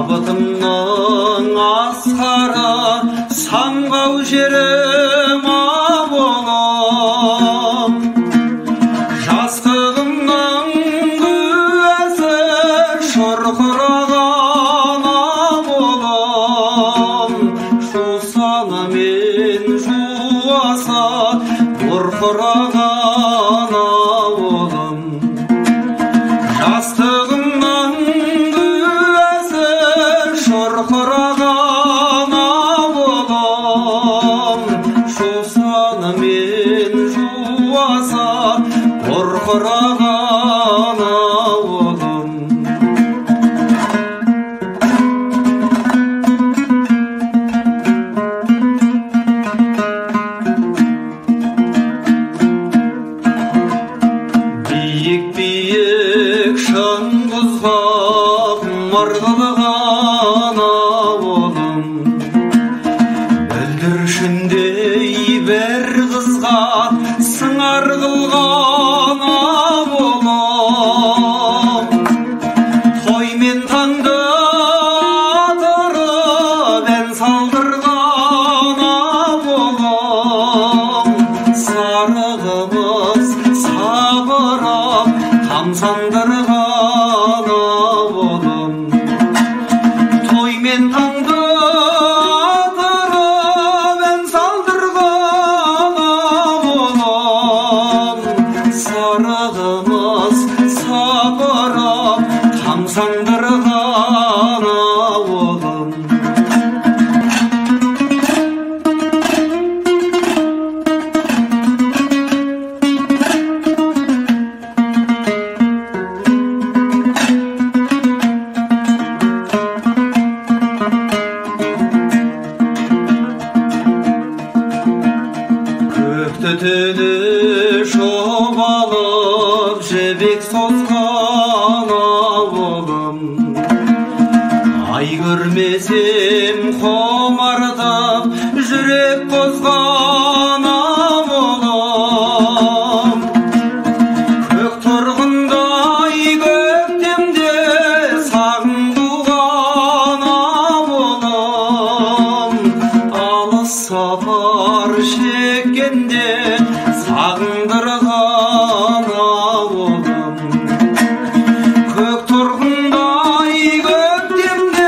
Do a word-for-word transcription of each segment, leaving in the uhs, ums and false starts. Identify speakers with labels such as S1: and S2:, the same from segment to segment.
S1: шабытымның асқары самғау жерім ауылым, жастығымның күзі шұрқыраған ауылым, жусаны мен жуасы бұрқыраған ауылым, жастығымның күзі шұрқыраған ауылым, жусаны мен жуасы бұрқыраған ауылым. Биік-биік шыңғызға марғылған ауылым, бүлдіршіндей бір қызға сыңар қылған ауылым, той мен таңды атырып ән салдырған ауылым, сары қымыз сабырап тамсандырған ауылым, той мен таңды атырып ән салдырған ауылым, сары қымыз сабырап тамсандырған ауылым. Түтілі шобалып жібек созған ауылым, ай көрмесем қомартып жүрек қозған ауылым, көк тұрғындай көктемде сағындырған ауылым, алыс сапар шеккенде сағындырған ауылым, көк тұрғындай көктемде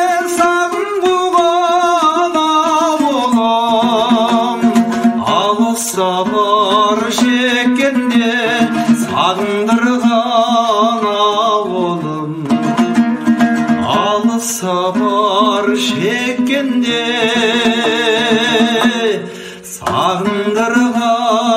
S1: сағындырған ауылым, алыс сапар шеккенде сағындырған ауылым, алыс сапар шеккенде сағындырған